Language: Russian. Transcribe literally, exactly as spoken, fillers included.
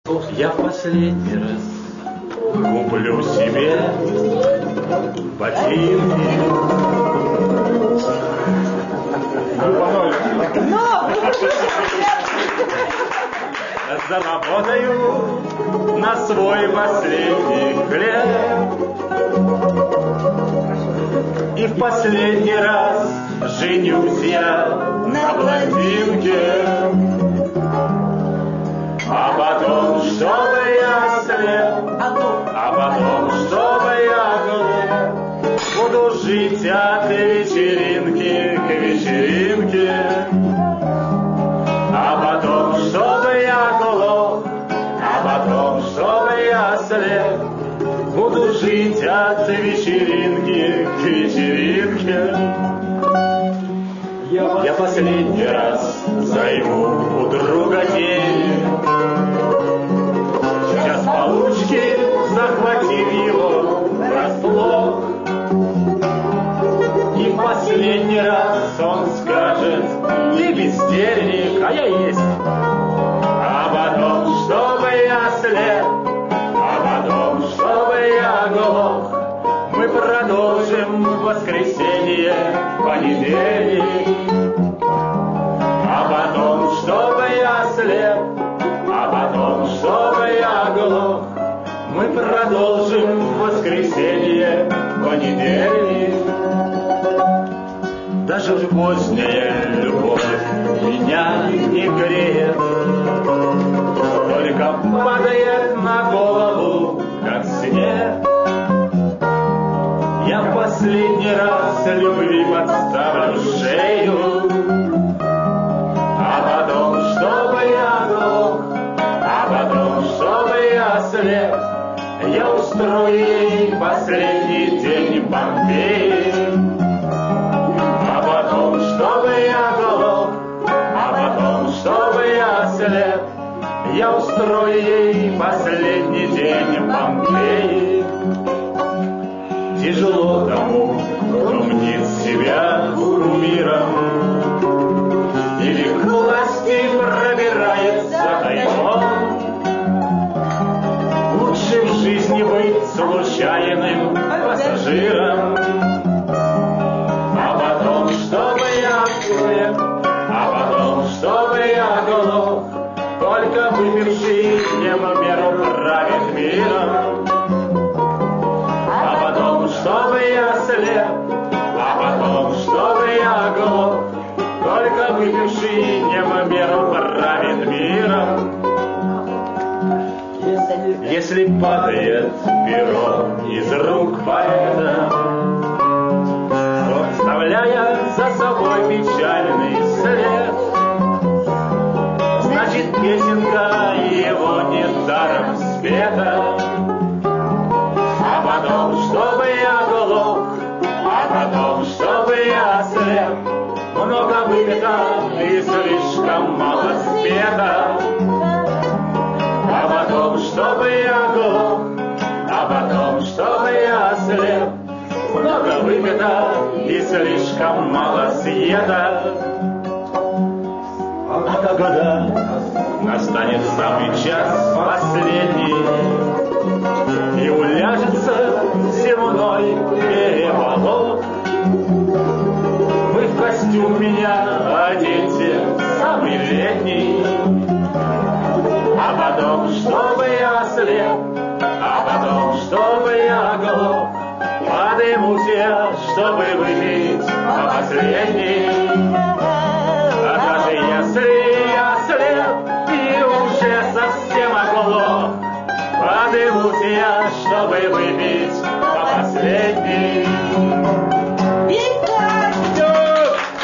Я в последний раз куплю себе ботинки. Заработаю на свой последний хлеб. И в последний раз женюсь я на блондинке. А потом, чтобы я слеп, а потом, чтобы я глуп, буду жить от вечеринки к вечеринке. А потом, чтобы я глуп, а потом, чтобы я слеп, буду жить от вечеринки к вечеринке. Я последний раз займу у друга денег. Сейчас получки, захватив его врасплох. И в последний раз он скажет: ты бездельник, а я есть. А потом, чтобы я слеп, а потом, чтобы я глох, мы продолжим в воскресенье, понедельник. А потом, чтобы я слеп, а потом, чтобы я глох, мы продолжим в воскресенье, понедельник. Даже поздняя любовь меня не греет, только падает на голову, как снег. Я в последний раз любви подставлю шею. А потом, чтобы я глох, а потом, чтобы я слеп, я устрою ей последний день Помпеи. А потом, чтобы я глох, а потом, чтобы я слеп, я устрою ей последний день Помпеи. Тяжело тому, кто мнит себя кумиром, или к власти пробирается тайком. Лучше в жизни быть случайным пассажиром. А потом, чтобы я слеп, а потом, чтобы я глух, только выпивший не в меру правит миром. А потом, чтобы я слеп, а потом, чтобы я глух, только выпивший не в меру правит миром. Если падает перо из рук поэта, оставляя за собой печальный след, значит, песенка его недаром спета. А потом, чтобы я глух, а потом, чтобы я слеп, много выпито и слишком мало спета. А потом, чтобы я глух, а потом, чтобы я слеп, много выпито и слишком мало съеда. А когда настанет самый час последний, и уляжется земной переполох, вы в костюм меня оденьте самый летний. А потом, чтобы я слеп, а потом, чтобы я глух, подымусь я, чтобы выпить по последней. А даже если я слеп и уже совсем оглох, подымусь я, чтобы выпить по последней.